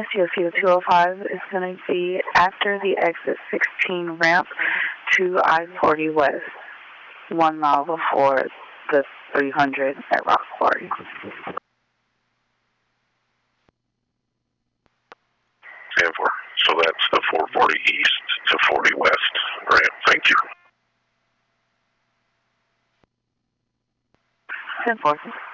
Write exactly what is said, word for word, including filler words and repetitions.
you'll see the two oh five is going to be after the exit sixteen ramp to I forty West, one mile before the three hundred at Rock Quarry. ten four. So that's the four forty East to forty West ramp. Thank you. ten four.